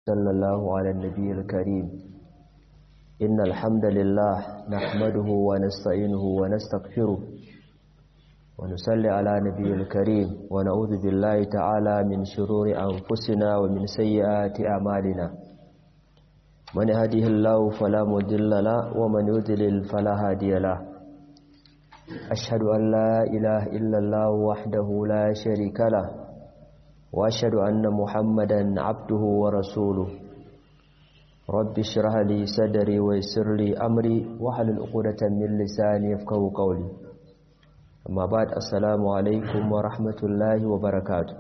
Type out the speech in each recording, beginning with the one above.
صلى الله على النبي الكريم. إن الحمد لله نحمده ونستعينه ونستغفره ونصلي على نبي الكريم ونعوذ بالله تعالى من شرور أنفسنا ومن سيئات أعمالنا. من يهده الله فلا مضل له ومن يضلل فلا هادي له. أشهد أن لا إله إلا الله وحده لا شريك له وأشهد أن محمدا عبده ورسوله. رب اشرح لي صدري ويسر لي أمري واحلل عقدة من لساني يفقهوا قولي. أما بعد السلام عليكم ورحمة الله وبركاته.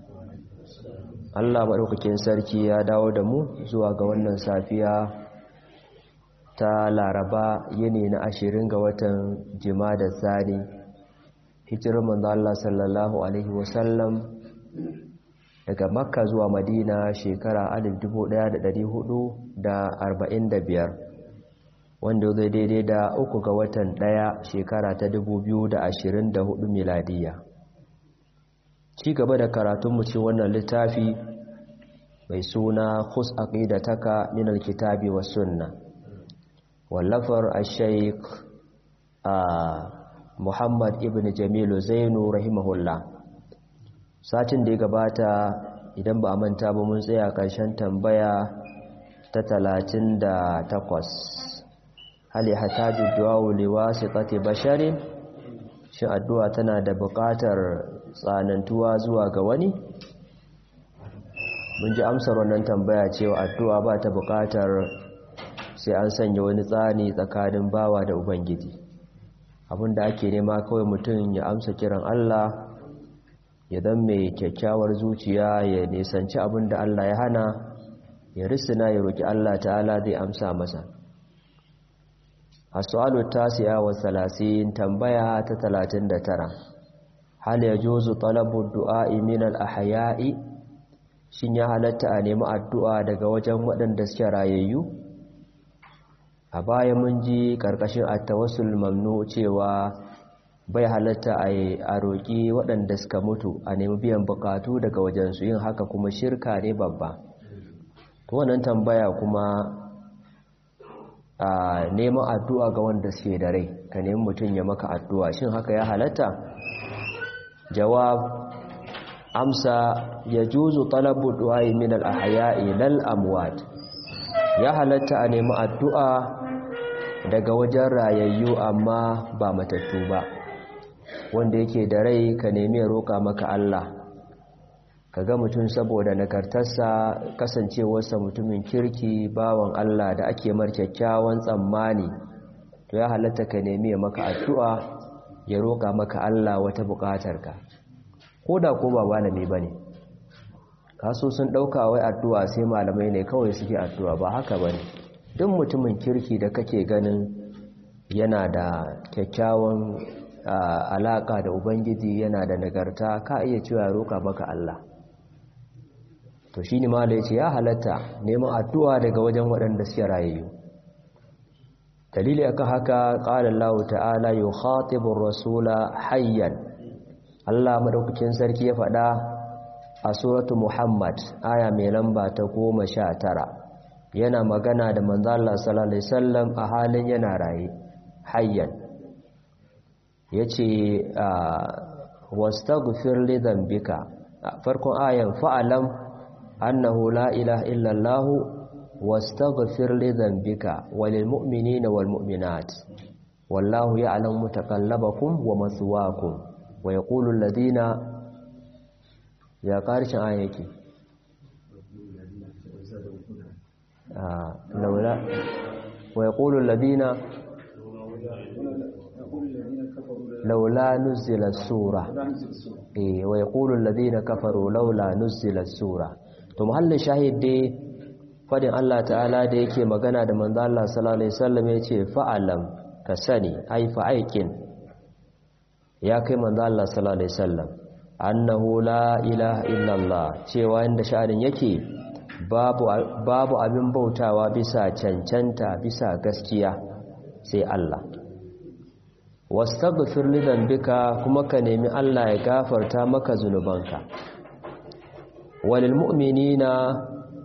Allah madaukakin sarki ya dawo da mu zuwa ga wannan safiya ta Laraba yini na 20 ga watan Jumada Thani. Hijirar manzo Allah sallallahu alaihi wasallam daga Makka zuwa Madina shekara 1445 wanda zai daidai da 3 ga watan 1 shekara ta 2024 miladiya. Ci gaba da karatun mu cikin wannan littafi mai suna Khus Aqidataka min al-Kitabi was Sunnah wallafar al-Sheikh Muhammad ibn Jamilu Zainu rahimahullah. Satin da ya gabata idan ba a manta ba mun tsaya ƙarshen tambaya ta 38. Hal yahtaju du'a li wasitati basharin? Shin addu'a tana da buƙatar tsanantuwa zuwa ga wani? Mun ji amsar wannan tambaya cewa addu'a ba ta buƙatar sai an sanya wani tsani tsakanin bawa da Ubangiji. Abinda ake nema kawai mutum ya amsa kiran Allah, ya zama mai kyakkyawar zuciya, ya nisanci abin da Allah ya hana, ya risina ya roki Allah ta'ala zai amsa masa. As-su'alu tasi'a wa 30, tambaya ta 39. Hal yajuzu talabu du'a'i min al-ahya'i? Shin ya halatta a nemi addu'a daga wajen waɗanda suke rayayyu? A baya mun ji karkashin at-tawassul mamnu cewa bai halatta a roƙi waɗanda suka mutu a nemi biyan bukatu daga wajensu, yin haka kuma shirka ne babba. To wannan tambaya kuma a neman addu'a ga wanda suke da rai, ka nemi mutum ya maka addu'a, shin haka ya halatta? Jawab, amsa, ya juzu talabu du'ai min al-ahya'i lal amwat. Ya halatta a nemi addu'a daga wajen rayayyu amma ba matattu ba. Wanda yake da rai ka nemi ya roƙa maka Allah. Kaga mutum saboda nagartarsa, kasancewarsa mutumin kirki, bawan Allah da ake mar kyakkyawan tsammani, to ya halatta ka nemi ya maka addu'a, ya roƙa maka Allah wata buƙatarka. Ko da ko ba malami bane. Kaso sun ɗauka wai addu'a sai malamai ne kawai suke addu'a, ba haka bane. Duk mutumin kirki da kake ganin yana da kyakkyawan alaka da Ubangiji, yana da nagarta, ka iya cewa roƙa maka Allah. To shine malai yace ya halatta neman addu'a daga wajen waɗanda suke rayayyu. Dalili akan haka qala Allah ta'ala yukhatibu ar-rasula hayyan. Allah madaukakin sarki ya faɗa a suratu Muhammad aya mai lamba ta 19. Yana magana da manzo Allah sallallahu alaihi wasallam a halin yana raye, hayyan. Yace wastaghfir li dhanbika. Farkon ayan fa'alam annahu la ilaha illa Allah wastaghfir li dhanbika walil mu'minina wal mu'minat wallahu ya'lamu mutaqallabakum wa maswaakum wa yaqulu alladhina, ya karshen ayan yake laula wa yaqulu alladhina laula nuzila sura wa yaqulu alladhina kafaru laula nuzila sura. To muhallin shahid dai fadin Allah ta'ala da yake magana da manzo Allah sallallahu alaihi wasallam yace fa'alam, ka sani, ai fa'aikin, ya kai manzo Allah sallallahu alaihi wasallam, annahu la ilaha illallah, cewa inda sha'anin yake babu abin bautawa bisa cancanta, bisa gaskiya sai Allah. Wastaghfir li dhanbika, kuma ka nemi Allah ya gafarta maka zunubanka. Walil mu'minina,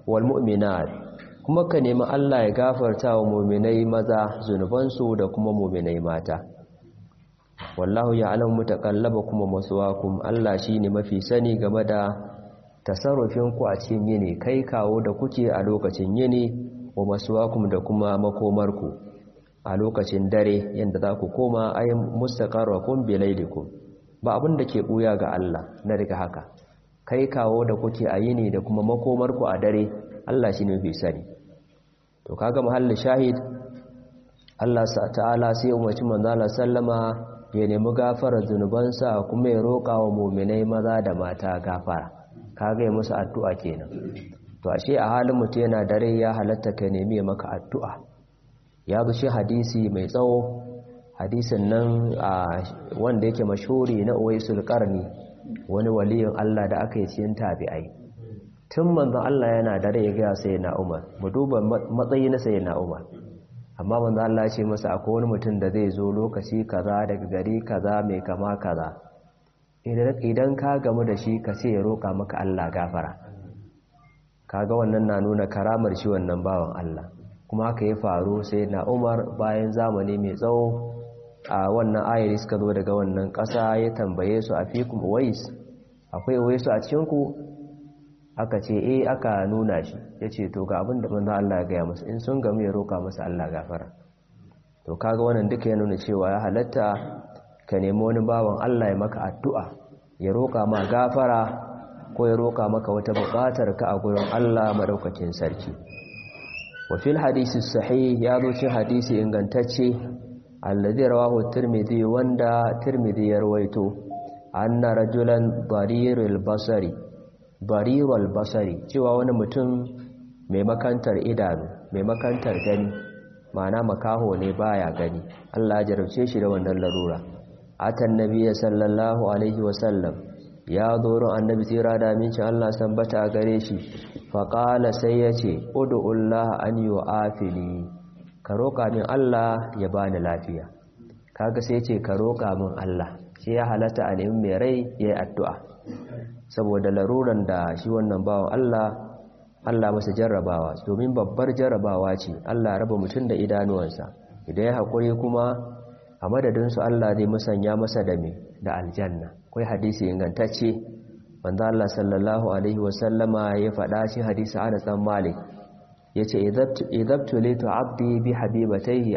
wal mu'minat, kuma ka nemi Allah ya gafarta wa mu'minai maza zunubansu da kuma mu'minai mata. Wallahu ya'lamu mutaqallabakum wa maswaakum, Allah shine mafi sani game da tasarrufin ku a cikin yini, kai kawo da kuke a lokacin yini, wa maswaakum da kuma makomarku a lokacin dare, yanda za ku koma ayin mustaqarrakum bilaylikum. Ba abin da ke buya ga Allah na riga haka, kai kawo da kuke a yini da kuma makomarku a dare, Allah shine mafi sani. To kaga mahallin shahid, Allah ta'ala sai umarci manzo Allah sallama ya nemi gafarar zunubansa kuma ya roƙa wa mu'minai maza da mata gafara, kaga ya musu addu'a kenan. To ashe a halin mutum yana dare ya halatta ka nemi maka addu'a. Ya zo shi hadisi mai tsawo, hadisin nan wanda yake mashhuri na Uwaisul Qarni, wani waliyin Allah da aka yi cikin tabi'ai. Tun manzon Allah yana dare ya ga sayyidina Umar, mu duba matsayi na sayyidina Umar. Amma manzo Allah ya ce masa akwai wani mutum da zai zo lokaci kaza daga gari kaza mai kama kaza, idan ka gamu da shi ka ce ya roƙa maka Allah gafara. Kaga wannan na nuna karamar shi wannan bawan Allah, kuma haka ya faru. sai na Umar bayan zamani mai tsawo, a wannan ayari suka zo daga wannan ƙasa, ya tambaye su afikum Uwais, akwai Uwaisu a cikin ku? Aka ce aka nuna shi. Ya ce to ga abin da manzo Allah ya gaya masa, in sun gamu ya roka masa Allah gafara. To kaga wannan duka ya nuna cewa ya halatta ka nemi wani bawan Allah ya maka addu'a, ya roka ma gafara ko ya roka maka wata buƙatar ka a gurin Allah madaukakin sarki. Wa fil hadisi sahih, ya zo cikin hadisi ingantacce alladhi rawahu Tirmidhi, wanda Tirmidhi ya rawaito, anna rajulan darirul basari, cewa wani mutum mai makantar idanu, mai makantar gani, ma'ana makaho ne baya gani, Allah ya jarabce shi da wannan larura. Atan nabiyyi sallallahu alaihi wasallam, ya zo annabi tsira da amincin Allah sambata a gare shi, faqala sai yace ud'ullah an yu'afini, ka roka min Allah ya bani lafiya. Kaga sai yace ka roka min Allah, sai ya halatta a nemi mai rai yayi addu'a, saboda laruran da shi wannan bawan Allah masa jarrabawa, domin babbar jarrabawa ce. Allah raba mutum da idanuwansa, idan ya haƙuri kuma a madadinsu Allah zai musanya masa da aljanna. Akwai hadisi ingantacce wanda Allah sallallahu alaihi wasallama ya faɗa shi, hadisi Anas bin Malik yace idabtulitu abdi bi habibatayhi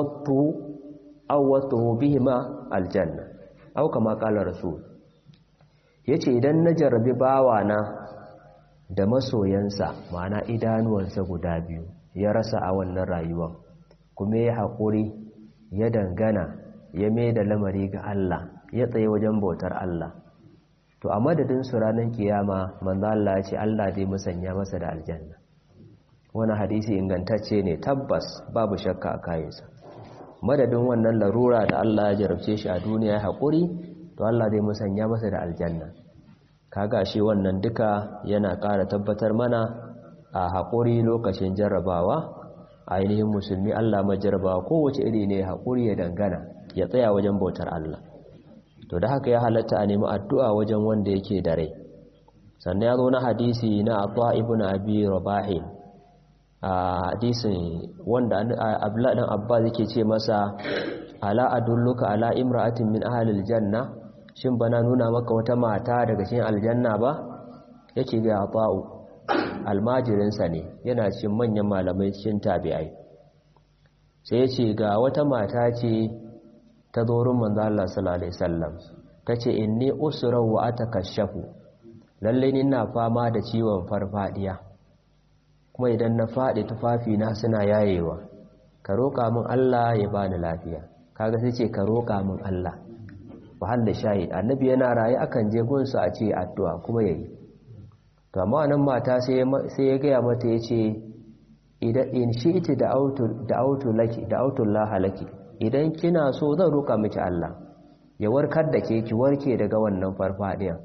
awwatuhu bihima aljanna, au kama qala rasul. Yace idan na jarrabi bawana da masoyansa, ma'ana idanuwansa guda biyu, ya rasa a wannan rayuwar, kuma ya haƙuri, ya dangana, ya mai da lamari ga Allah, ya tsaye wajen bautar Allah, to a madadin su ranar kiyama manzo Allah ya ce Allah zai musanya masa da aljanna. Wannan hadisi ingantacce ne, tabbas babu shakka a kayansa. Madadin wannan larura da Allah ya jarabce shi a duniya, ya haƙuri, to Allah zai musanya masa da aljanna. Kaga shi wannan duka yana ƙara tabbatar mana a haƙuri lokacin jarrabawa. Ainihin musulmi Allah mai jarrabawa kowace iri ne, haƙuri ya dangana, ya tsaya wajen bautar Allah. To da haka ya halatta a nemi addu'a wajen wanda yake da rai. Sannan ya zo na hadisi na Atha ibn Abi Rabah, a hadisin wanda Abdullah dan Abbas yake ce masa, ala adulluka ala imra'atin min ahlil janna, shin bana nuna maka wata mata daga cikin aljanna ba? Yake ga Ata'u, almajirinsa ne, yana cikin manyan malamai cikin tabi'ai. Sai ya ce ga wata mata ce ta zorin manzo Allah sallallahu alaihi wasallam, tace inni usra wa atakashafu, lalle ni ina fama da ciwon farfadiya, kuma idan na fadi tufafi na suna yayewa, ka roka min Allah ya bani lafiya. Kaga sai ce ka roka min Allah. Wahalla shahid, annabi yana raye akan je gunsa a ce addu'a kuma yayi. To amma nan mata sai ya gaya mata yace idan in shi'ti da autul laki, idan kina so zan roka miki Allah ya warkar da ke, ki warke daga wannan farfadiyan.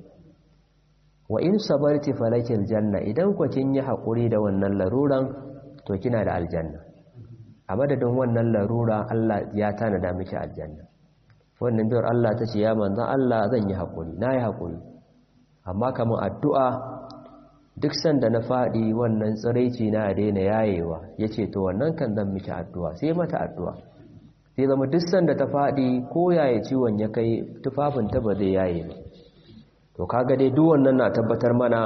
Wa in sabarti falakil janna, idan ku kin yi hakuri da wannan laruran to kina da aljanna. A madadin wannan larura Allah ya tanada miki aljanna. Wannan biyar Allah ta ce ya manzan Allah zan yi haƙuri, na yi haƙuri, amma kamar addu'a duk sanda na faɗi wannan tsiraici na daina yayewa yace to wannan kan zan miki addu'a sai mata addu'a sai zama duk sanda ta faɗi ko yaye ciwon ya kai tufafin ta ba zai yaye ba to kaga dai duk wannan na tabbatar mana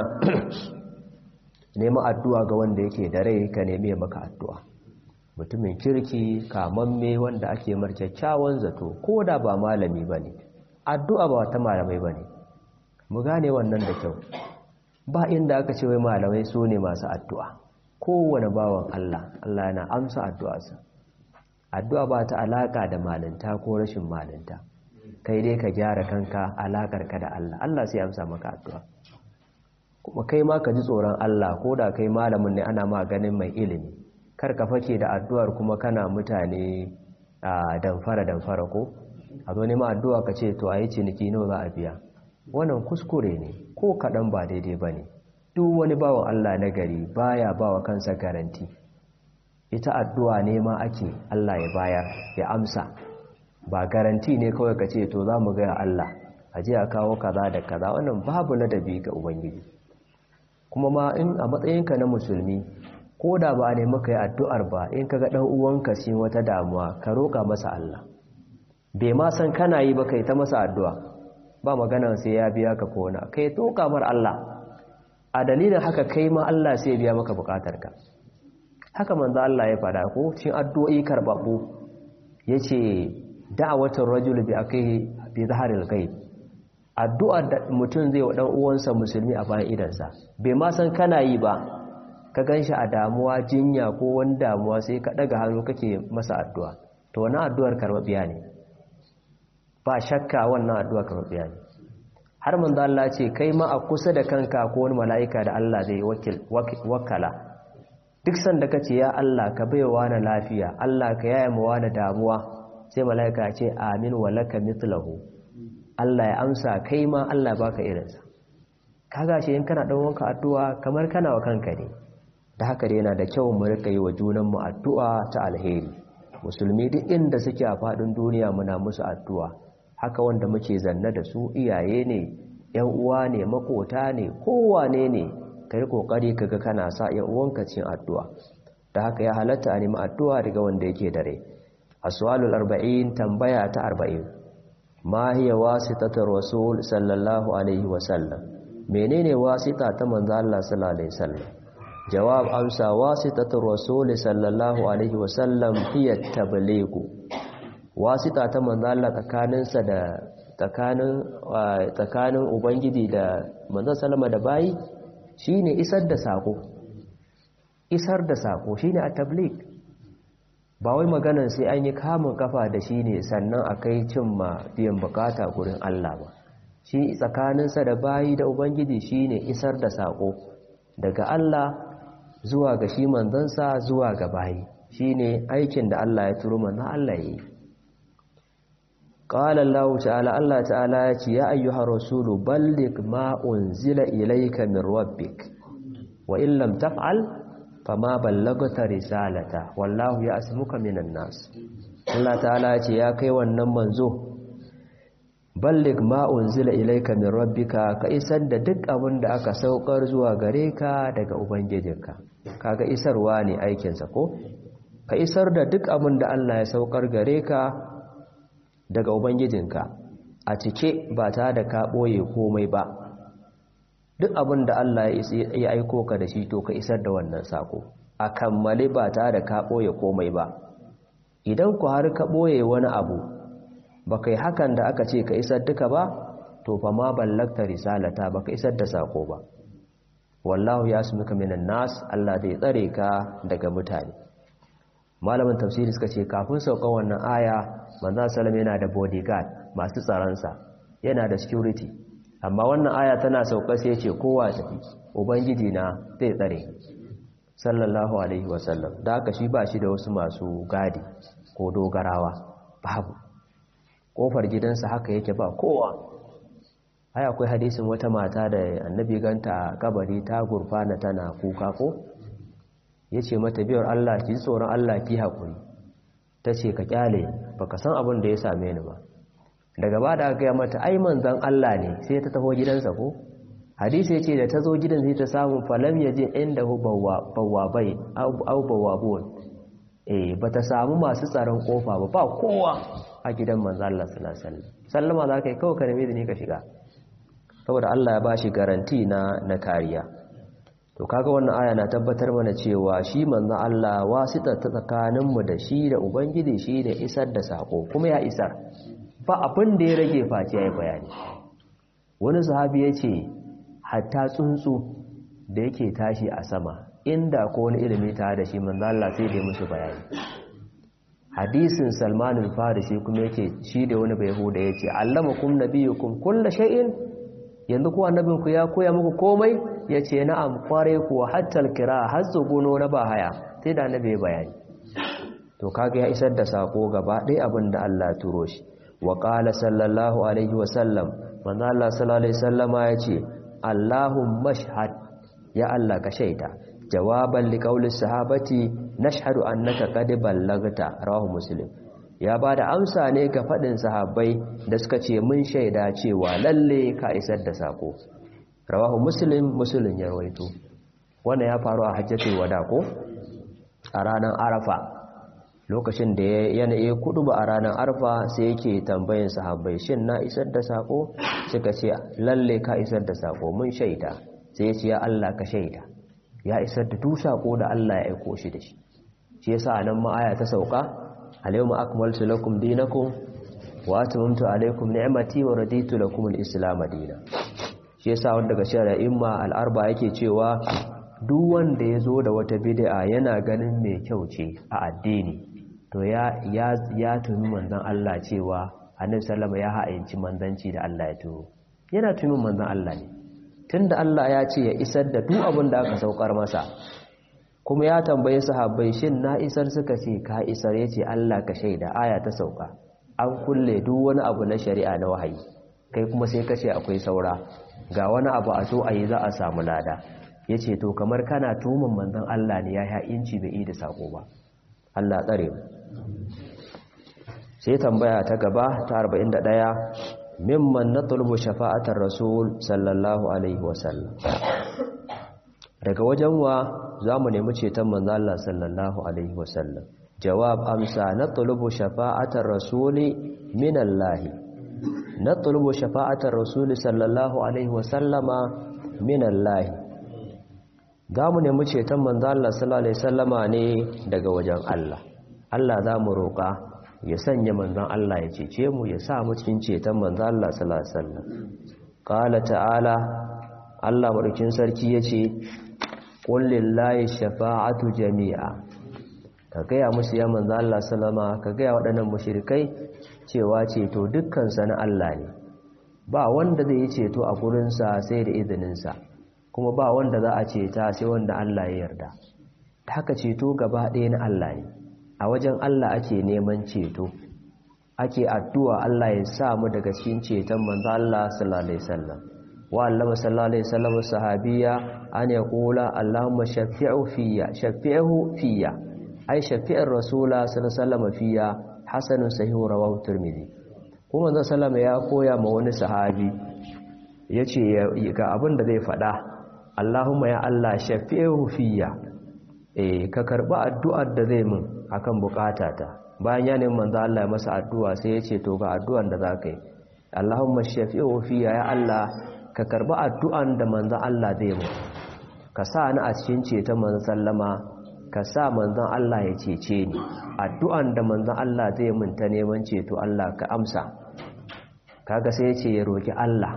neman addu'a ga wanda yake da rai ka nemi maka addu'a mutumin kirki kamamme wanda ake mar kyakkyawan zato ko da ba malami bane addu'a ba ta malamai bane mu gane wannan da kyau ba inda aka ce wai malamai su ne masu addu'a kowane bawan Allah yana amsa addu'arsa addu'a ba ta alaka da malinta ko rashin malinta kai dai ka gyara kanka alakarka da Allah sai amsa maka addu'a kuma kai ma ka ji tsoron Allah ko da kai malamin ne ana ma ganin mai ilimi kar ka fake da addu'ar kuma kana mutane damfara ko a zo ne ma addu'a ka ce to ayi ciniki nawa za a biya wannan kuskure ne ko kaɗan ba daidai ba ne duk wani bawan Allah na gari baya bawa kansa garanti ita addu'a ne ma ake Allah ya bayar ya amsa ba garanti ne kawai ka ce to za mu gaya Allah a je a kawo kaza da kaza wannan babu ladabi ga ubangiji kuma ma in a matsayinka na musulmi ko da ba ne maka yi addu'ar ba in ka ga ɗan uwanka shi wata damuwa ka roƙa masa Allah bai ma san kana yi ba kai ta masa addu'a ba magana sai ya biya ka kona kai to kamar Allah a dalilin haka kai ma Allah sai biya maka bukatarka haka manzo Allah ya fada ko cikin addu'o'i karbabbu yace da'watul rajul bi akihi bi zaharil ghaib addu'ar da mutum zai wa dan uwansa musulmi a bayan idansa bai ma san kana yi ba ka ganshi a damuwa jinya ko wani damuwa sai ka daga hannu kake masa addu'a to wannan addu'ar karbabiya ne ba shakka wannan addu'a karbabiya ne har manzo Allah ce kai ma a kusa da kanka ko wani mala'ika da Allah zai wakala duk sanda kace ya Allah ka baiwa na lafiya Allah ka yaya mu wani damuwa sai mala'ika ce amin wa laka mithluhu Allah ya amsa kai ma Allah baka irinsa kaga shi in kana dan wanka addu'a kamar kana wa kanka ne da haka dai yana da kyau mu rika yi wa junan mu addu'a ta alheri musulmi duk inda suke a fadin duniya muna musu addu'a haka wanda muke zanna da su iyaye ne yan uwa ne makota ne kowane ne kai kokari kaga kana sa yan uwanka cikin addu'a da haka ya halatta a nemi addu'a daga wanda yake dare aswalul 40 tambaya ta 40 ma hiya wasitatur rasul sallallahu alaihi wasallam menene wasita ta manzo Allah sallallahu alaihi wasallam jawab amsa wasitatur rasul sallallahu alaihi wasallam hiya tablighu wasita ta manzo Allah tsakaninsa da tsakanin ubangiji da manzo sallama da bayi shine isar da sako shine at-tabligh ba wai maganan sai an yi kamun kafa da shi ne sannan a kai cimma biyan bukata gurin Allah ba shi tsakaninsa da bayi da ubangiji shine isar da sako daga Allah zuwa ga shi manzansa zuwa ga bayi shine aikin da Allah ya turo manzon Allah yi qala Allah ta'ala Allah ta'ala ya ce ya ayyuhar rasulu balligh ma unzila ilayka min rabbik wa in lam taf'al fama ballagta risalata wallahu ya'simuka minan nas Allah ta'ala ya ce ya kai wannan manzo balligh ma unzila ilayka min rabbika ka isar da duk abin da aka saukar zuwa gare ka daga ubangijinka kaga isarwa ne aikin sa ko ka isar da duk abin da Allah ya saukar gare ka daga ubangijinka a cike ba ta da ka boye komai ba duk abin da Allah ya aiko ka da shi to ka isar da wannan sako a kammale ba ta da ka boye komai ba idan ku har ka boye wani abu ba kai hakan da aka ce ka isar duka ba to fa ma ballagta risalata ba ka isar da sako ba wallahu yasmuka minan nas Allah zai tsare ka daga mutane malamin tafsiri suka ce kafin saukan wannan aya manzo sallama yana da bodyguard masu tsaronsa yana da security amma wannan aya tana sauka sai ya ce kowa tafi ubangiji na zai tsare sallallahu alaihi wasallam da haka shi ba shi da wasu masu gadi ko dogarawa babu kofar gidansa haka yake ba kowa ai akwai hadisin wata mata da annabi ganta a kabari ta gurfana tana kuka ko yace mata biyar Allah ki tsoron Allah ki hakuri tace ka kyale baka san abin da ya same ni ba daga ba da ga mata ai manzon Allah ne sai ta taho gidansa ko hadisi yace da tazo gidan sai ta samu falam yaje indahu bawabai au bawabun bata samu masu tsaron kofa ba kowa a gidan manzo Allah sallallahu alaihi wasallam sallama zaka yi kawai ka nemi izini ka shiga saboda Allah ya bashi garanti na kariya to kaga wannan aya na tabbatar mana cewa shi manzo Allah wasita ta tsakanin mu da shi da ubangiji shi ne isar da sako kuma ya isar ba abin da ya rage face yayi bayani wani sahabi yace hatta tsuntsu da yake tashi a sama inda ko wani ilimi ta da shi manzo Allah sai da musu bayani hadisin Salman al-Farisi kuma yake shi da wani bayhuda yace allamakum nabiyukum kullu shay'in yanzu ko annabinku ya koya muku komai yace na'am kware ku hatta al-qira har tsuguno na bahaya sai da annabi bayani to kaga ya isar da sako gaba ɗaya abinda Allah ya turo shi wa qala sallallahu alaihi wasallam manzo Allah sallallahu alaihi wasallama yace Allahumma shahad ya Allah ka shaida jawaban liqauli sahabati nashhadu annaka qad ballagta rawahu muslim ya bada amsa ne ga fadin sahabbai da suka ce mun shaida cewa lalle ka isar da sako rawahu muslim ya rawaito wannan ya faru a hajjatul wada ko a ranar arafa lokacin da yana kudu ba a ranar arafa sai yake tambayin sahabbai shin na isar da sako suka ce lalle ka isar da sako mun shaida sai ya ce ya Allah ka shaida ya isar da duk sako da Allah ya aiko shi da shi shi yasa nan ma aya ta sauka alyawma akmaltu lakum dinakum wa atmamtu alaykum ni'mati wa raditu lakum al-islam dinan shi yasa wanda daga shari'a imma al-arba yake cewa duk wanda yazo da wata bid'a yana ganin mai kyau ce a addini to ya tumi manzon Allah cewa annabi sallama ya ha'inci manzanci da Allah ya turo yana tumin manzon Allah ne tunda Allah ya ce ya isar da duk abin da aka saukar masa kuma ya tambaye sahabbai shin na isar suka ce ka isar yace Allah ka shaida aya ta sauka an kulle duk wani abu na shari'a na wahayi kai kuma sai ka ce akwai saura ga wani abu a so ayi za a samu lada yace to kamar kana tumin manzon Allah ne ya inci bai yi da sako ba Allah tsare mu sai tambaya ta gaba ta 41 mimman natlubu shafa'atar rasul sallallahu alaihi wasallam daga wajen wa zamu nemi ceton manzo Allah sallallahu alaihi wasallam jawab amsa natlubu shafa'atar rasuli minallahi natlubu shafa'atar rasul sallallahu alaihi wasallama minallahi zamu nemi ceton manzo Allah sallallahu alaihi wasallama ne daga wajen Allah Allah zamu roƙa ya sanya manzon Allah ya cece mu ya sa mu cikin ceton manzon Allah sallallahu alaihi wasallam qala ta'ala Allah madaukin sarki yace qul lillahi shafa'atu jami'a ka gaya musu ya manzon Allah sallama ka gaya waɗannan mushrikai cewa ceto dukkan sa na Allah ne ba wanda zai yi ceto a gurin sa sai da izinin sa kuma ba wanda za a ceta sai wanda Allah ya yarda haka ceto gaba ɗaya na Allah ne a wajen Allah ake neman ceto ake addu'a Allah ya sa mu daga cikin ceton manzo Allah sallallahu alaihi wasallam wa Allah sallallahu alaihi wasallam sahabiya an yaqula Allahumma shafi'hu fiyya ai shafi'ar rasula sallallahu alaihi wasallam fiyya hasanun sahih rawahu tirmidhi kuma manzo sallama ya koya ma wani sahabi yace ga abin da zai faɗa Allahumma ya Allah shafi'hu fiyya ka karba addu'ar da zai min akan bukatata bayan ya nemi manzo Allah ya masa addu'a sai ya ce to ga addu'an da zaka yi Allahumma shafi'u fiya ya Allah ka karba addu'an da manzo Allah zai mu ka sa ni a cikin ceton manzo sallama ka sa manzo Allah ya cece ni addu'an da manzo Allah zai mun ta neman ceto Allah ka amsa kaga sai ya ce ya roki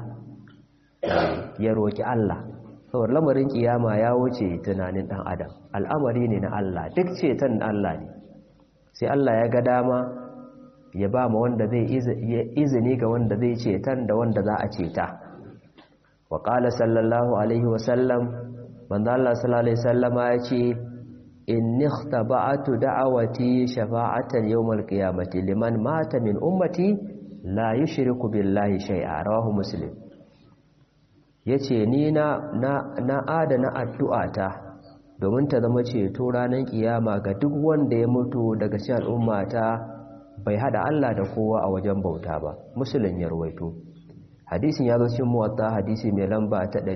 Allah saboda lamarin kiyama ya wuce tunanin dan adam al'amari ne na Allah duk ceton Allah ne sai Allah ya ga dama ya ba mu wanda zai izini ga wanda zai ceton da wanda za a ceta wa qala sallallahu alaihi wasallam manzo Allah sallallahu alaihi wasallama ya ce inni ikhtaba'tu da'awati shafa'atan yawmal qiyamati liman mata min ummati la yushriku billahi shay'a rawahu muslim yace ni na adana addu'ata domin ta zama ceto ranar kiyama ga duk wanda ya mutu daga cikin al'ummata bai hada Allah da kowa a wajen bauta ba musulun ya ruwaito hadisin ya zo cikin muwatta hadisi mai lamba ta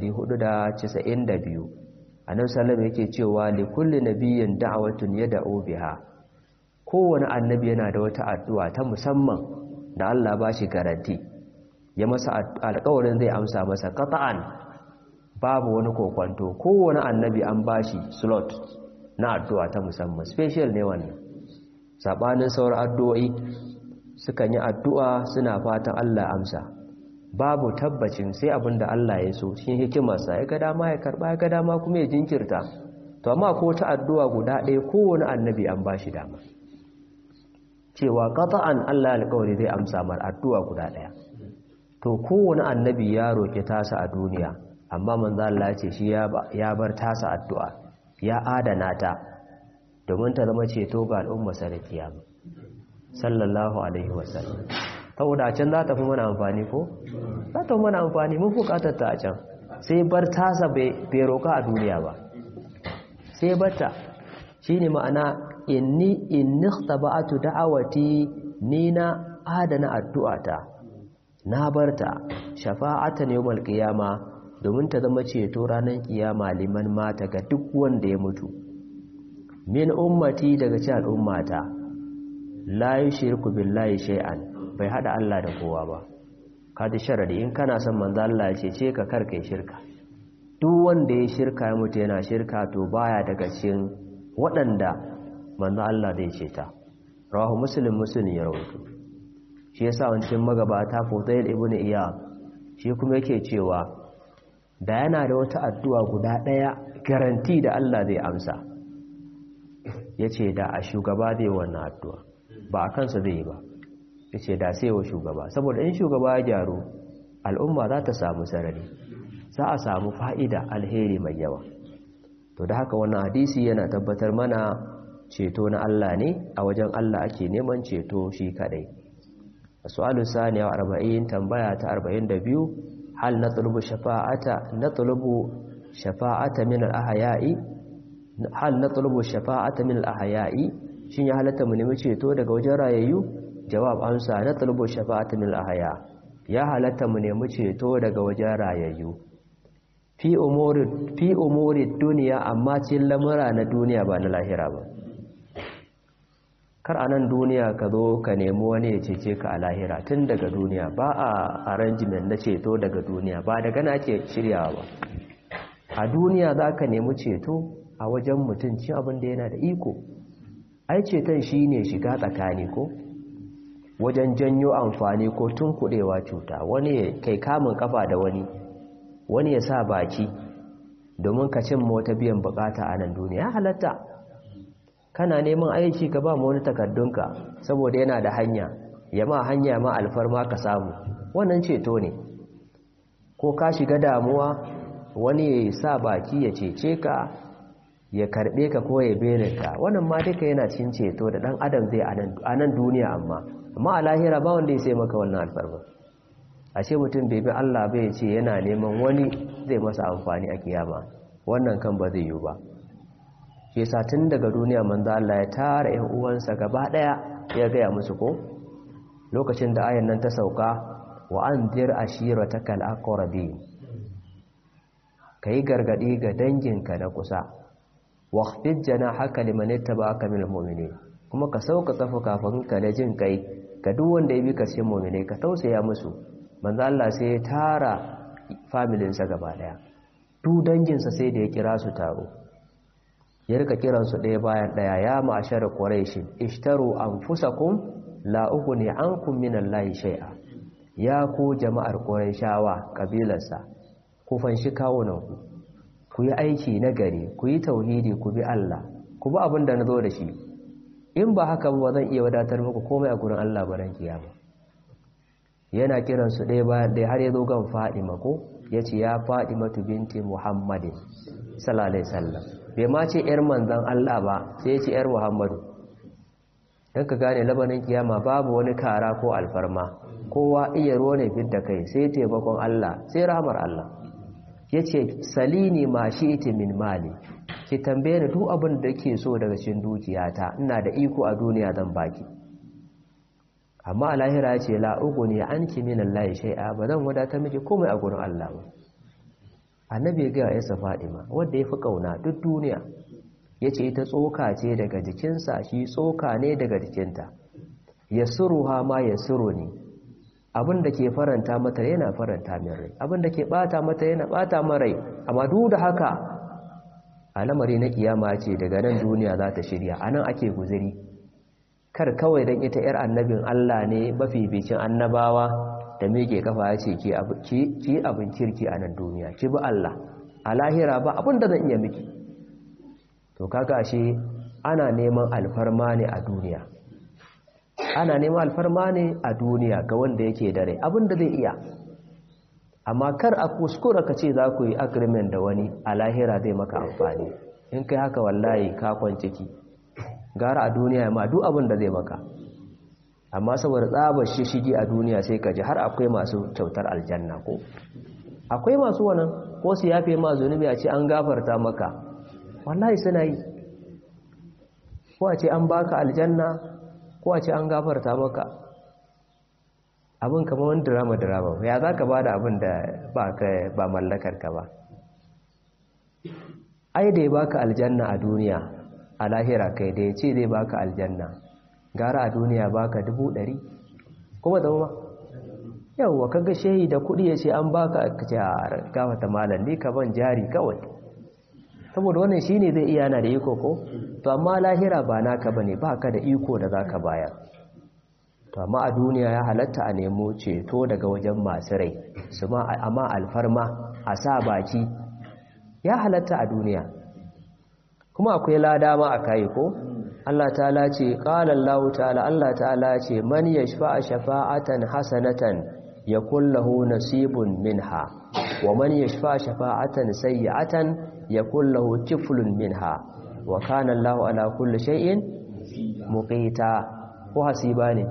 492 annabi sallallahu yake cewa li kulli nabiyyin da'watun yad'u biha, kowane annabi yana da wata addu'a ta musamman da Allah ba shi garanti ya masa alƙawarin zai amsa masa qat'an, babu wani kokwanto. Kowane annabi an ba shi slot na addu'a ta musamman, special ne wannan. Sabanin sauran addu'o'i sukan yi addu'a suna fatan Allah amsa, babu tabbacin sai abinda Allah ya so cikin hikimarsa, ya ga dama ya karba, ya ga dama kuma ya jinkirta. To amma ko ta addu'a guda ɗaya kowane annabi an ba shi dama cewa qat'an Allah alƙawari zai amsa mar addu'a guda ɗaya. To kowane annabi ya roƙi tasa a duniya, amma manzo Allah ya ce shi ya bar tasa addu'a, ya adana ta domin ta zama ceto ga al'umma sa da kiyama sallallahu alaihi wasallam. saboda can za ta fi mana amfani ko? za ta fi mana amfani, mun bukatar ta a can. sai bar tasa bai roƙa a duniya ba, sai bata. shi ne ma'ana inni ikhtaba'atu da'awati, ni na adana addu'ata, na barta shafa'atan yawmal qiyama, domin ta zama ceto ranar kiyama liman mata ga duk wanda ya mutu min ummati daga cikin al'ummata la yushriku billahi shay'an, bai hada Allah da kowa ba. kaji sharadi, in kana son manzo Allah ya ce ka karkai shirka. duk wanda ya shirka ya mutu yana shirka to baya daga cikin waɗanda manzo Allah zai ce ta. rawahu muslim ya rawaito. shi yasa wancin magabata Fudail ibn Iyad shi kuma yake cewa da yana da wata addu'a guda ɗaya garanti da Allah zai amsa, yace da a shugaba zai wannan addu'a, ba a kansa zai yi ba. yace da sai wa shugaba, saboda in shugaba ya gyaru al'umma za ta samu sarari, za a samu fa'ida alheri mai yawa. to da haka wannan hadisi yana tabbatar mana ceto na Allah ne, a wajen Allah ake neman ceto shi kadai. su'alu saniya 40, tambaya ta 42, hal natlubu shafa'ata min al-ahya'i, hal natlubu shafa'ata min al-ahya'i, shin ya halatta mu nemi ceto daga wajen rayayyu? jawab amsa, natlubu shafa'ata min al-ahya', ya halatta mu nemi ceto daga wajen rayayyu fi umuri duniya, amma cikin lamura na duniya ba na lahira ba. kar a nan duniya ka zo ka nemi wani ya cece ka a lahira tun daga duniya. ba a arrangement na ceto daga duniya, ba daga na ke shiryawa ba. a duniya za ka nemi ceto a wajen mutum cin abin da yana da iko. ai ceton shi ne shiga tsakani ko wajen janyo amfani ko tunkuɗewa cuta. wani ya kai kamun kafa da wani ya sa baki domin ka cin mota biyan bukata a nan duniya. ya halatta kana neman aiki ka ba mu wani takardunka saboda yana da hanya, ya ma hanya ma alfarma ka samu, wannan ceto ne. ko ka shiga damuwa wani ya sa baki ya cece ka, ya karbe ka ko ya bene ka, wannan ma duka yana cin ceto da dan adam zai a nan duniya. amma a lahira ba wanda ya sai maka wannan alfarma. ashe mutum bai bi Allah bai ce yana neman wani zai masa amfani a kiyama, wannan kan ba zai yi ba. shi yasa tun daga duniya manzo Allah ya tara ƴan uwansa gaba daya ya gaya musu ko lokacin da ayan nan ta sauka, wa anzir ashiratakal aqrabin, kai gargadi ga danginka na kusa, waqfid janahaka liman ittaba'aka minal mu'minin, kuma ka sauka kafafunka da jin kai ga duk wanda ya bi ka cikin mu'minai, ka tausaya musu. manzo Allah sai ya tara familinsa gaba daya, duk danginsa sai da ya kira su taro, ya rika kiransu ɗaya bayan ɗaya. ya ma'ashar quraish ishtaru anfusakum la ughni ankum minallahi shay'a, ya ku jama'ar quraishawa kabilarsa, ku fanshi kawunanku, ku yi aiki na gari, ku yi tauhidi, ku bi Allah, ku bi abin da nazo da shi. in ba haka ba zan iya wadatar muku komai a gurin Allah ba ran kiyama. yana kiransu ɗaya bayan ɗaya har ya zo gan Fadima ko yace ya Fadimatu binti Muhammadin sallallahu alaihi wasallam, bai ma ce yar manzon Allah ba, sai yace yar Muhammadu. dan ka gane labanin kiyama babu wani kara ko alfarma, kowa iya ruwa ne fidda kai, sai taimakon Allah, sai rahmar Allah. yace salini ma shi'ti min mali, ki tambaye ni duk abin da kike so daga cikin dukiyata, ina da iko a duniya zan baki. amma a lahira ce la uguni anki minallahi shay'a ba zan wadata miki komai a gurin Allah ba. Annabi ya ga Aisha Fadima wanda yafi kauna duk duniya yace ita tsoka ce daga jikinsa, shi tsoka ne daga jikinta. Yasruha ma yasuruni, abinda ke faranta mata yana faranta min rai, abinda ke bata mata yana bata min rai, amma duk da haka alamari na kiyama ce daga nan duniya za ta shirya, anan ake guzuri. Kar kawai dan ita yar annabin Allah ne mafificin annabawa da meke kafa ya ce ki abin kirki a nan duniya, ki bi Allah, a lahira ba abin da zan iya miki. To kaga ashe ana neman alfarma ne a duniya, ana neman alfarma ne a duniya ga wanda yake da rai abin da zai iya. Amma kar a kuskura ka ce za ku yi agreement da wani a lahira zai maka amfani. In kai haka wallahi ka kwance ki, gara a duniya ma duk abin da zai maka. Amma saboda tsabar shishigi a duniya sai ka ji har akwai masu kyautar aljanna ko akwai masu wannan, ko su yafe ma zunubi a ce an gafarta maka, wallahi suna yi. Ko a ce an baka aljanna, ko a ce an gafarta maka. Abin kamar wani drama ya za ka ba da abin da ba mallakar ka ba. Ai da ya baka aljanna a duniya, a lahira kai da ya ce zai baka aljanna, gara a duniya baka 100,000 kuma zama yauwa kaga shehi da kudi ya ce an baka gafata malam ni ka ban jari kawai, saboda wannan shine zai iya na da iko ko. To amma lahira ba naka bane, baka da iko da zaka bayar. To amma a duniya ya halatta a nemo ceto daga wajen masu rai su ma amma alfarma a sa baki, ya halatta a duniya kuma akwai lada ma a kai ko. Allah ta'ala ce qala Allah ta'ala, Allah ta'ala ce man yashfa'a shafa'atan hasanatan yakul lahu nasibun minha wa man yashfa'a shafa'atan sayyi'atan yakul lahu kiflun minha wa kana Allah ala kulli shay'in muqita. ko hasiba ne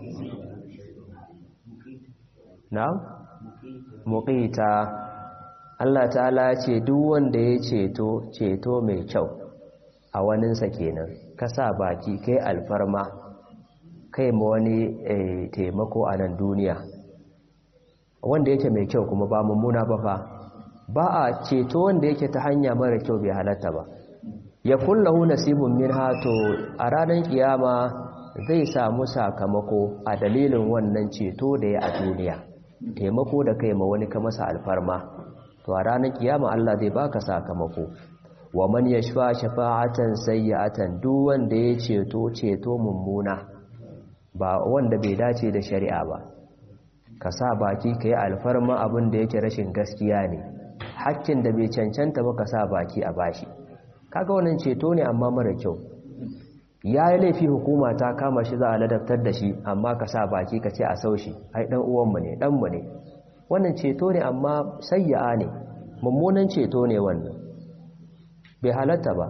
na'am muqita. Allah ta'ala ce duk wanda ya ceto mai kyau a waninsa kenan, ka sa baki kai alfarma kai ma wani taimako a nan duniya wanda yake mai kyau kuma ba mummuna ba fa, ba a ceto wanda yake ta hanya mara kyau bai halatta ba. Ya kullahu nasibun minha, to a ranar kiyama zai samu sakamako a dalilin wannan ceto da ya a duniya, taimako da kai ma wani ka masa alfarma, to a ranar kiyama Allah zai baka sakamako. Wa man yashfa shafa'atan sayyi'atan, duk wanda ya ceto mummuna, ba wanda bai dace da shari'a ba, ka sa baki kai alfarma abin da yake rashin gaskiya ne, hakkin da bai cancanta ba ka sa baki a bashi, kaga wannan ceto ne amma mara kyau. Ya yi laifi, hukuma ta kama shi za a ladabtar da shi, amma ka sa baki ka ce a saushi, ai dan uwanmu ne, danmu ne. Wannan ceto ne amma sayyi'a ne, mummunan ceto ne wannan, bai halatta ba.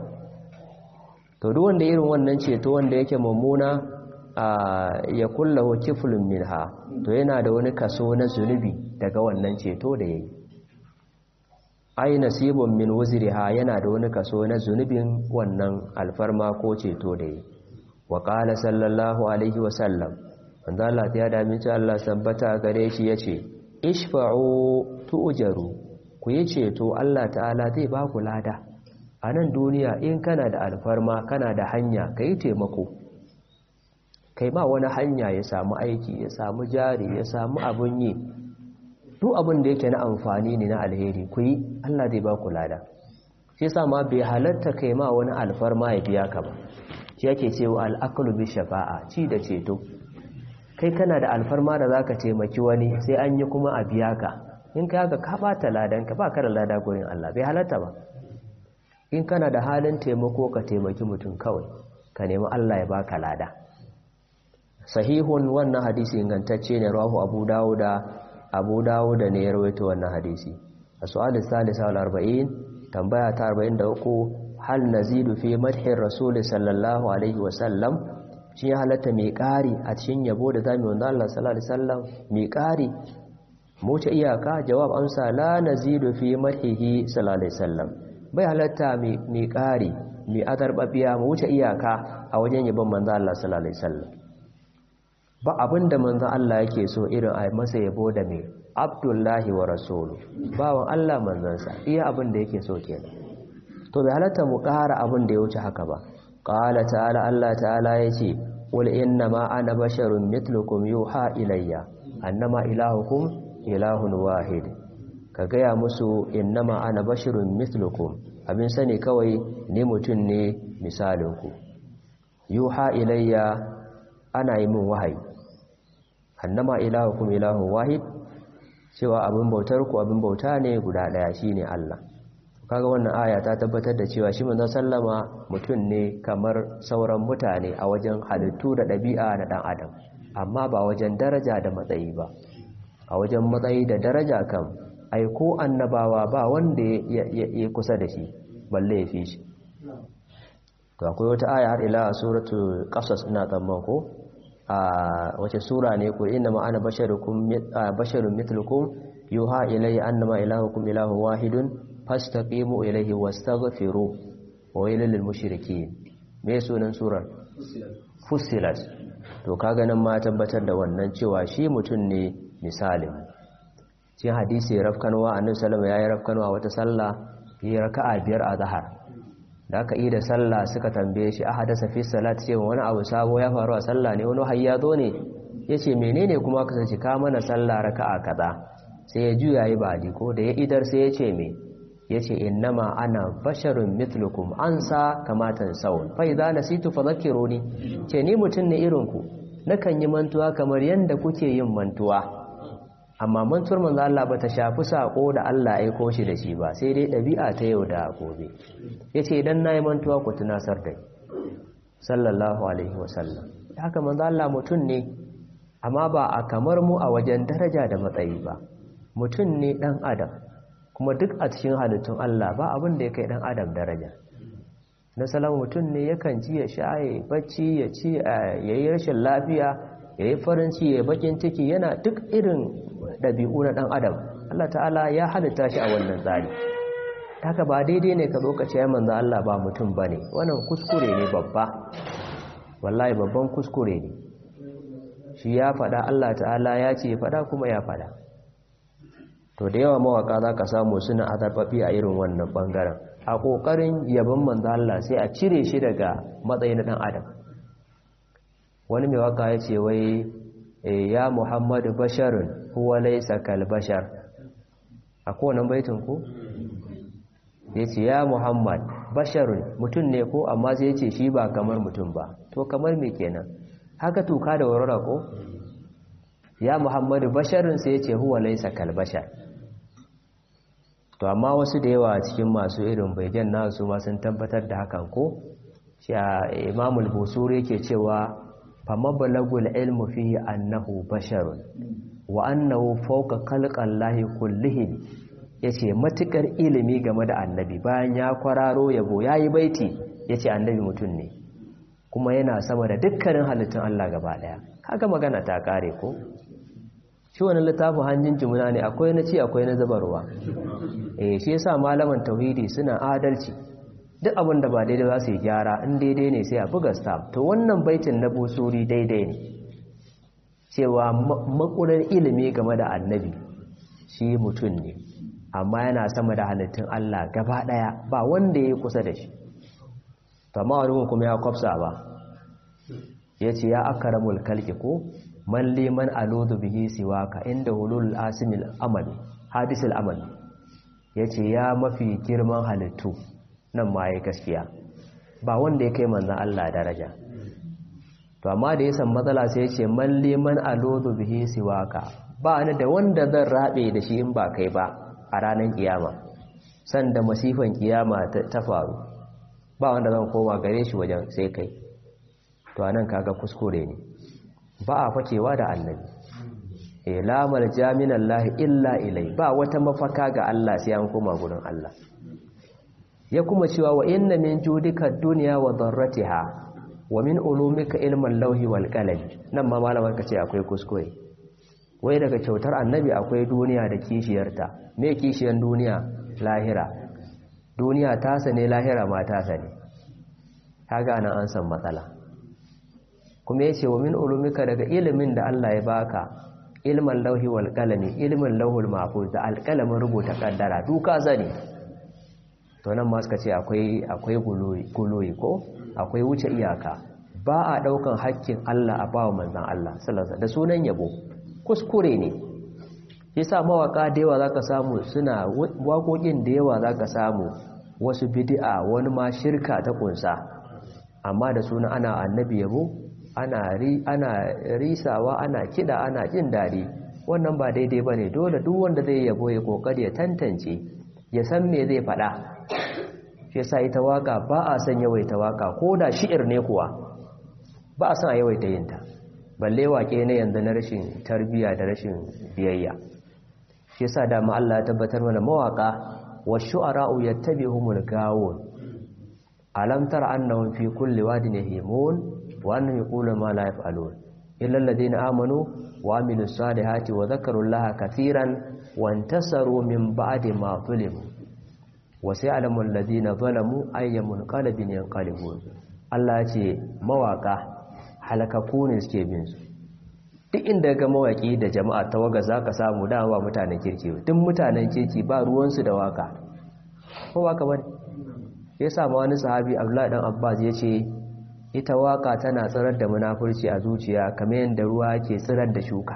To duk wanda irin wannan ceto wanda yake mummuna ya kullahu kiflun minha, to yana da wani kaso na zunubi daga wannan ceto da yayi. Ai nasibun min wuzriha, yana da wani kaso na zunubin wannan alfarma ko ceto da yayi. Wa qala sallallahu alaihi wa sallam, manzo Allah ya da min Allah sabbata gare shi yace ishfa'u tu'jaru, ku yi ceto Allah ta'ala zai ba ku lada. A nan duniya in kana da alfarma, kana da hanya, ka yi taimako, kai ma wani hanya ya samu aiki, ya samu jari, ya samu abin yi, duk abin da yake na amfani ne na alheri ku yi, Allah zai ba ku lada. Shi yasa ma bai halatta kai ma wani alfarma ya biya ka ba, shi yake cewa al'aqlu bi shafa'a, ci da ceto. Kai kana da alfarma da zaka taimaki wani, sai an yi kuma a biya ka, in ka ga ka bata ladan ka, ba ka da lada gurin Allah, bai halatta ba. In kana da halin taimako ka taimaki mutum kawai, ka nemi Allah ya baka lada. Sahihun, wannan hadisi ingantacce ne, rawahu Abu Dawuda ne ya rawaito wannan hadisi. A su'al salisa wal 40, tambaya ta 43, hal nazidu fi madhi rasul sallallahu alaihi wa sallam, shi ya halatta mai ƙari a cikin yabo da zamu wanda Allah sallallahu alaihi wasallam, mai ƙari mu ta iyaka? Jawab amsa, la nazidu fi madhihi sallallahu alaihi wasallam, bai halatta mai ƙari mai azarbabiya mu wuce iyaka a wajen yabon manzo Allah sallallahu alaihi wasallam. ba abinda manzon Allah yake so irin a masa yabo da mai Abdullahi wa rasulu bawan Allah manzansa iya abinda yake so kenan to bai halatta mu ƙara abin da ya wuce haka ba qala ta'ala Allah ta'ala yace qul inna ma ana basharun mithlukum yuha ilayya annama ilahukum ilahun wahid ka gaya musu innama ana basharun mithlukum abin sani kawai ni mutun ne misalinku yuha ilayya ana yi min wahayi annama ilahukum ilahun wahid cewa abin bautar ku abin bauta ne guda daya shine Allah kaga wannan aya ta tabbatar da cewa shi manzon sallama mutum ne kamar sauran mutane a wajen halittu da ɗabi'a na ɗan adam amma ba wajen daraja da matsayi ba a wajen matsayi da daraja kan ai ko annabawa ba wanda ya kusa da shi balle ya fi shi to akwai wata aya har ila suratul qasas ina tsamman ko a wace sura ne ko inna ma ana basharun mithlukum yuha ilayya annama ilahukum ilahun wahidun fastaqimu ilayhi wastaghfiru wa wailul lil mushrikeen me sunan surar fussilat to kaga nan ma tabbatar da wannan cewa shi mutun ne misalin cikin hadisi rafkanwa annabi sallallahu alaihi wasallam yayi rafkanwa wata sallah yi raka'a 5 a zahar da aka yi da sallah suka tambaye shi ahadasa fi salat ce wani abu sabo ya faru a sallah ne wani hayya zo ne yace menene kuma ka sace ka mana sallah raka'a kaza sai ya juya yi badi ko da ya idar sai ya ce me yace innama ana basharun mithlukum ansa kamatan saun fa idza nasitu fadhakkiruni ce ni mutun ne irin ku nakan yi mantuwa kamar yanda kuke yin mantuwa amma mantuwar manzo Allah bata shafi sako da Allah ya aiko shi da shi ba sai dai dabi'a ta yau da gobe yace idan nayi mantuwa ku tunasar da sallallahu alaihi wasallam haka manzo Allah mutun ne amma ba a kamar mu a wajen daraja da matsayi ba mutun ne dan adam kuma duk a cikin halittun Allah ba abin da ya kai dan adam daraja na salamu mutun ne yakan ci ya shaye bacci ya ci yayi rashin lafiya yayi farin ciki yayi bakin ciki yana duk irin ɗabi'u na ɗan adam Allah ta'ala ya halitta shi a wannan tsari haka ba daidai ne ka zo ka ce ya manzo Allah ba mutum bane wannan kuskure ne babba wallahi babban kuskure ne shi ya faɗa Allah ta'ala ya ce faɗa kuma ya faɗa to da yawa mawaka za ka samu suna azarfafi a irin wannan ɓangaren a ƙoƙarin yabon manzo Allah sai a cire shi daga matsayin ɗan adam wani mai waka ya ce wai ya Muhammadu basharun huwa laysa kal bashar a kowane baitin ko yace ya Muhammad basharun mutum ne ko amma sai yace shi ba kamar mutum ba to kamar me kenan haka tuka da warara ko ya Muhammadu basharun sai yace huwa laysa kal bashar to amma wasu da yawa cikin masu irin baigen nasu ma sun tabbatar da hakan ko shi Imam al-Busuri yake cewa famabalagul ilmu fihi annahu basharun wa annahu fawqa khalqallahi kullihim yace matukar ilimi game da annabi bayan ya kwararo yabo yayi baiti yace annabi mutun ne kuma yana sama da dukkanin halittun Allah gaba daya kaga magana ta kare ko shi wannan littafin hanjin jumuna ne akwai na ci akwai na zabarwa shi yasa malaman tauhidi suna adalci duk abin da ba daidai za su yi gyara in daidai ne sai a buga stamp to wannan baitin na busuri daidai ne cewa makurar ilimi game da annabi shi mutum ne amma yana sama da halittun Allah gaba daya ba wanda ya kusa da shi to amma wani kuma ya kwafsa ba ya ce ya akaramul kalki ko man liman aludu bihi siwaka inda hulul asimil amal hadisul amal ya ce ya mafi girman halittu nan ma ya gaskiya ba wanda ya kai manzan Allah daraja to amma da ya san matsala sai ya ce man liman alodu bihi siwaka ba ni da wanda zan rabe da shi in ba kai ba a ranar kiyama sanda masifan kiyama ta faru ba wanda zan koma gare shi wajen sai kai to anan kaga kuskure ne ba a fakewa da annabi la malja minallahi illa ilai ba wata mafaka ga Allah sai an koma gurin Allah ya kuma cewa wa inna min judika dunya wa darratiha wa min ulumika ilmal lawhi wal qalam nan ma malaman kace akwai kuskure wai daga kyautar annabi akwai duniya da kishiyarta me kishiyar duniya lahira duniya ta sane lahira ma ta sane kaga anan an san matsala kuma yace wa min ulumika daga ilimin da Allah ya baka ilmin lauhi wal qalami ilmin lauhul mahfuz da alqalamin rubuta kaddara duka zane to nan ma suka ce akwai guloyi ko akwai wuce iyaka ba a daukan haƙƙin Allah a bawa manzon Allah sallallahu alaihi wasallam da sunan yabo kuskure ne yasa mawaka da yawa zaka samu suna waƙoƙin da yawa zaka samu wasu bid'a wani ma shirka ta kunsa amma da sunan ana annabi yabo ana risawa ana kida ana jin dadi wannan ba daidai bane dole duk wanda zai yabo ya kokari ya tantance ya san me zai faɗa shi yasa ita waka ba a san yawaita waka ko da shi'ir ne kuwa ba a san a yawaita yin ta balle wake ne yanzu na rashin tarbiya da rashin biyayya shi yasa da ma Allah ya tabbatar mana mawaka washu'ara'u yattabi'uhumul gawun alam tara annahum fi kulli wadin yahimun wa annahum yaquluna ma la yaf'alun illa alladhina amanu wa amilus salihati wa dhakarullaha katiran wa intasaru min ba'di ma zulimu wa sayalamu alladhina zalamu ayyamun qalbin yanqalibun Allah ya ce mawaka halakaku ne suke bin su duk inda ga mawaki da jama'a ta waga zaka samu dawa mutanen kirki duk mutanen kirki ba ruwansu da waka ko waka bane yasa ma wani sahabi Abdullah dan Abbas yace ita waka tana tsirar da munafurci a zuciya kamar yadda ruwa ke tsirar da shuka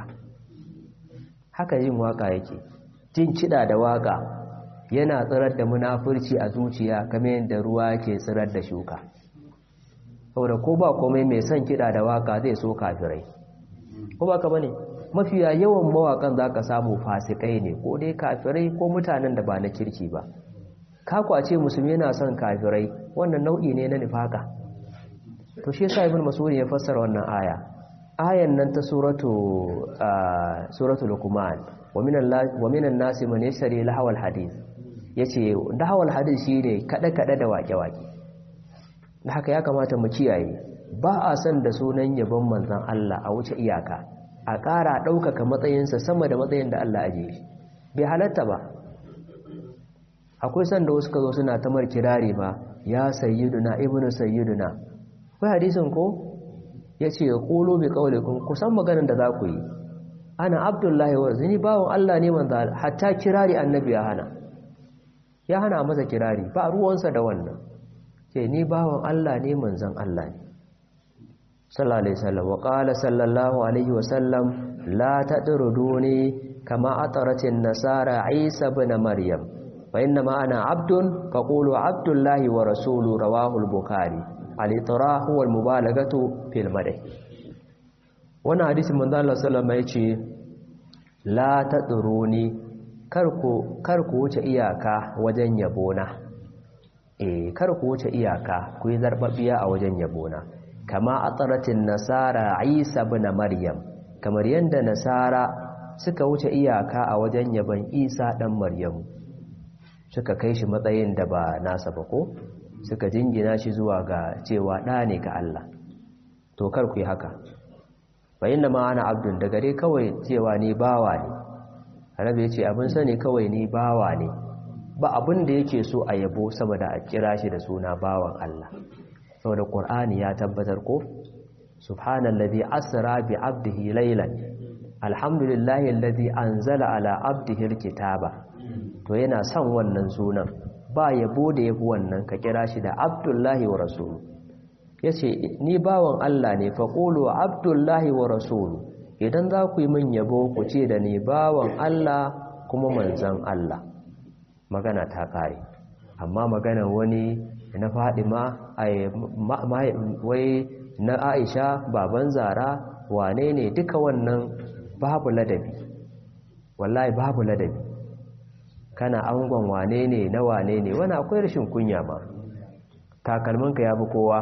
haka yin waka yake jin kida da waka yana tsirar da munafurci a zuciya kamar yadda ruwa ke tsirar da shuka saboda ko ba komai mai son kida da waka zai so kafirai ko ba ka bane mafiya yawan mawakan zaka samu fasikai ne ko dai kafirai ko mutanen da ba na kirki ba ka kwace musulmi yana son kafirai wannan nau'i ne na nifaka to shi yasa ibn mas'ud ya fassara wannan ayan nan ta suratul luqman wa minan nasi man yashri lahawal hadith yace lahawal hadith shine kada da wake-wake da haka ya kamata mu kiyaye ba a san da sunan yabon manzon Allah a wuce iyaka a ƙara ɗaukaka matsayinsa sama da matsayin da Allah ajiye shi bai halatta ba akwai san da wasu ka zo suna tamar kirari ba ya sayyiduna ibnu sayyiduna kai hadisin ko yace qulu bi qawlikum kusan maganar da za ku yi ana abdullahi wa zini bawon Allah ne manzo hatta kirari annabi ya hana masa kirari ba ruwansa da wannan ce ni bawon Allah ne manzon Allah ne sallallahu alaihi wasallam wa qala sallallahu alaihi wasallam la tadruduni kama ataratin nasara isa ibn maryam fa inna ma ana abdun faqulu abdullahi wa rasulu rawahu al-bukhari al-itrah huwa al-mubalaghatu fil madh wannan hadisi manzo Allah sallallahu alaihi wasallam yace la tadruni kar ku wuce iyaka wajen yabona kar ku wuce iyaka ku yi zarbabiya a wajen yabona kama ataratin nasara isa ibn maryam kamar yanda nasara suka wuce iyaka a wajen yaban isa dan maryam suka kai shi matsayin da ba nasa ba ko suka jingina shi zuwa ga cewa da ne ga Allah to kar ku yi haka fa inna ma ana abdun daga dai kawai cewa ni bawa ne Annabi ya ce abin sani kawai ni bawa ne ba abin da yake so a yabo saboda a kira shi da suna bawan Allah saboda Qur'ani ya tabbatar ko subhanallazi asra bi 'abdihi laylan alhamdulillahi allazi anzala ala 'abdihi alkitaba to yana son wannan sunan ba yabo da yabo wannan ka kira shi da abdullahi wa rasulu yace ni bawan Allah ne fa qulu abdullahi wa rasulu idan za ku yi min yabo ku ce da ni bawan Allah kuma manzon Allah magana ta kare amma magana wani na Fadima wai na Aisha baban Zara wane ne duka wannan babu ladabi wallahi babu ladabi kana angon wane ne na wane ne wani akwai rashin kunya ma takalminka ya bi kowa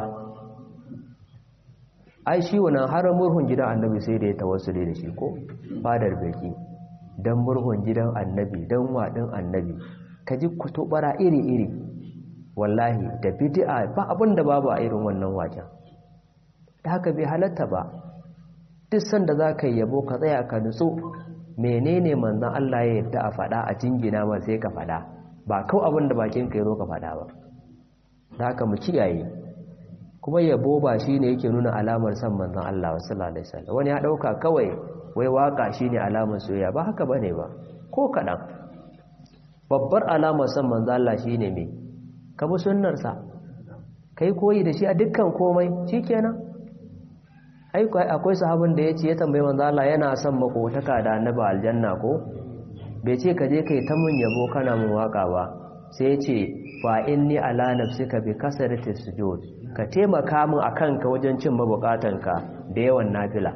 ai shi wannan har murhun gidan annabi sai da ya tawassule da shi ko fadar baki dan murhun gidan annabi dan wadin annabi kaji kutubara iri-iri wallahi da bid'a ba abinda babu a irin wannan wajen da haka bai halatta ba duk sanda zaka yabo ka tsaya ka nutsu menene manzon Allah ya yarda a fada a jingina ma sai ka fada ba kau abinda bakin ka yazo ka fada ba da haka mu kiyaye kuma yabo ba shine yake nuna alamar san manzon Allah sallallahu alaihi wasallam wani ya dauka kawai wai waka shine alamar soyayya ba haka bane ba ko kadan babbar alamar san manzon Allah shine me ka bi sunnar sa kai koyi da shi a dukkan komai shikenan akwai sahabin da yace ya tambaye manzon Allah yana son makotaka da annabi aljanna ko bai ce ka je kai ta mun yabo kana mun waka ba sai ya ce fa inni ala nafsika bi kasrati sujud ka taimaka min akan ka wajen cin mabukatanka da yawan nafila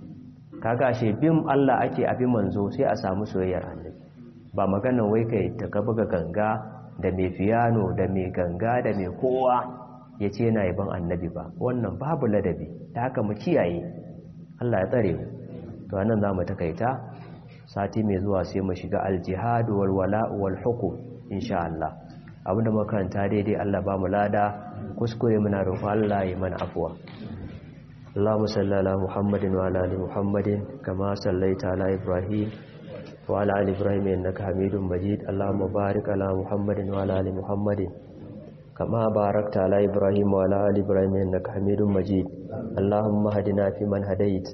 kaga she bin Allah ake abi manzo sai a samu soyayyar annabi ba maganar wai kai ta buga ganga da mai piano da mai ganga da mai kowa yace yana yaban annabi ba wannan babu ladabi da haka mu kiyaye Allah ya tsare mu to anan zamu takaita sati mai zuwa sai mu shiga al-jihad wal wala wal hukm insha Allah abinda makaranta daidai Allah ba mu lada kuskure muna roƙon Allah ya mana afwa Allahumma salli ala Muhammadin wa ala ali Muhammadin kama sallaita ala Ibrahim wa ala ali Ibrahim innaka Hamidum Majid Allahumma barik ala Muhammadin wa ala ali Muhammadin kama barakta ala Ibrahim wa ala ali Ibrahim innaka Hamidum Majid Allahumma hadina fi man hadait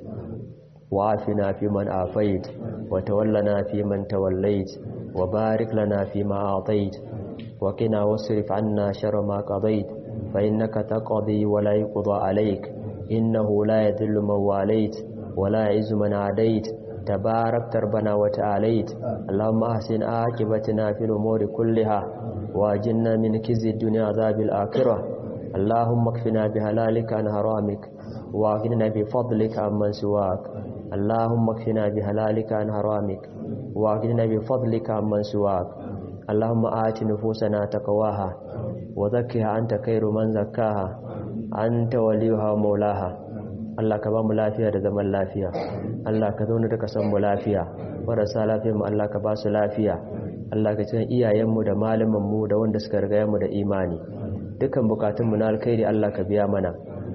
wa afina fi man afait wa tawallana fi man tawallait wa barik lana fi ma atait وقنا واصرف عنا شر ما قضيت فإنك تقضي ولا يقضى عليك إنه لا يذل من واليت ولا يعز من عاديت تبارك ربنا وتعاليت اللهم أحسن عاقبتنا في الأمور كلها وأجرنا من خزي الدنيا عذاب الآخرة اللهم اكفنا بحلالك عن حرامك واغننا بفضلك عمن سواك اللهم اكفنا بحلالك عن حرامك واغننا بفضلك عمن سواك اللهم آت نفوسنا تقواها وزكها أنت خير من زكاها أنت وليها ومولاها Allah ka ba mu lafiya da zaman lafiya Allah ka zauna da kasan mu lafiya marasa lafiya mu Allah ka ba su lafiya Allah ka cikin iyayenmu da malamanmu da wanda suka riga mu da imani dukan bukatun mu na alkhairi Allah ka biya mana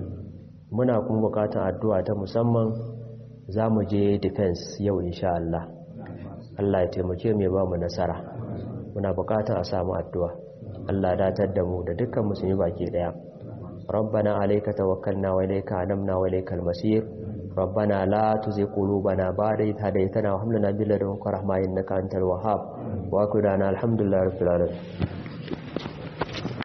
muna kuma bukatun addu'a ta musamman zamu je defense yau insha Allah Allah ya taimake mu ya ba mu nasara muna bukatar a samu addu'a Allah datar da mu da dukkan musulmi baki daya rabbana alayka tawakkalna wa ilayka anabna wa ilaykal masir rabbana la tuzigh qulubana ba'da idh hadaytana wa hab lana min ladunka rahmatan innaka antal wahhab wa qul lana alhamdulillahi rabbil alamin